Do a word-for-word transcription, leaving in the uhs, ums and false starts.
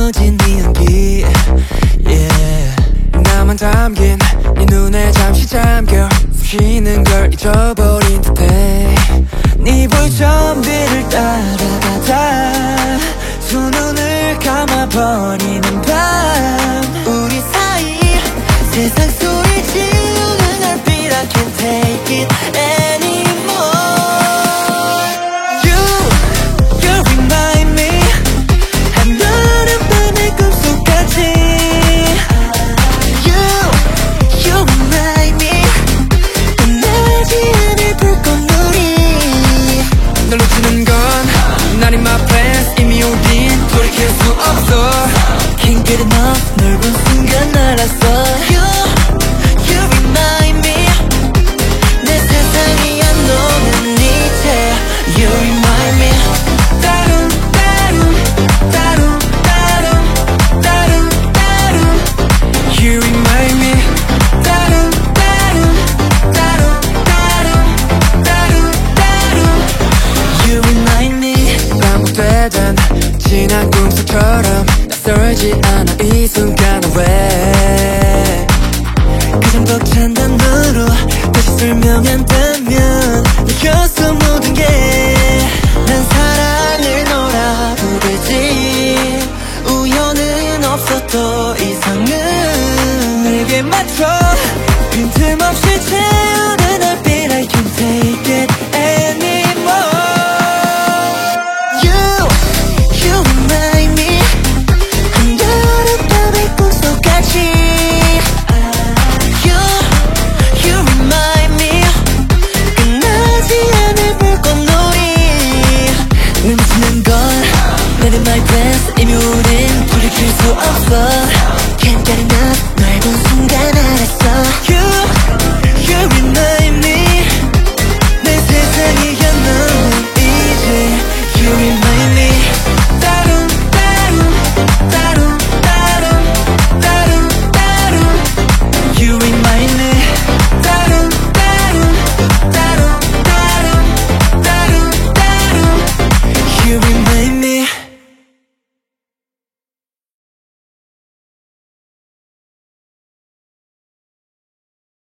꺼진 네 향기 yeah. 나만 담긴 네 눈에 잠시 잠겨 쉬는 걸 잊어버린 듯해 네 볼점들을 따라가다 두 눈을 감아버리는 밤 우리 사이 세상 소리 지우는 얼빛 I can't take it anymore You, you remind me 한여름 밤의 꿈속까지 You, you remind me 끝나지 않을 불꽃놀이 널 놓치는 건 Not in my plans 이미 오긴 돌이킬 수 없어 Can't get enough 널 본 순간 알았어 You, you remind me 내 세상이 안 녹는 이제 You remind me 따름 따름 따름 따름 따름 따름 You remind me 따름 따름 따름 따름 따름 따름 You remind me 반복되던 지난 꿈속처럼 낯설지 않아 이 순간은 왜 가장 벅찬 단어로 다시 설명한다면 느꼈어 모든 게 난 사랑을 너라 부르지 우연은 없어 더 이상은 내게 맞춰 빈틈없이 채우는 얼빛 I can't take it anymore You, you remind me 한여름 밤의 꿈속까지 You, you remind me 끝나지 않을 불꽃놀이 내 미치는 건 Not in my plans 이미 우린 돌이킬 수 없어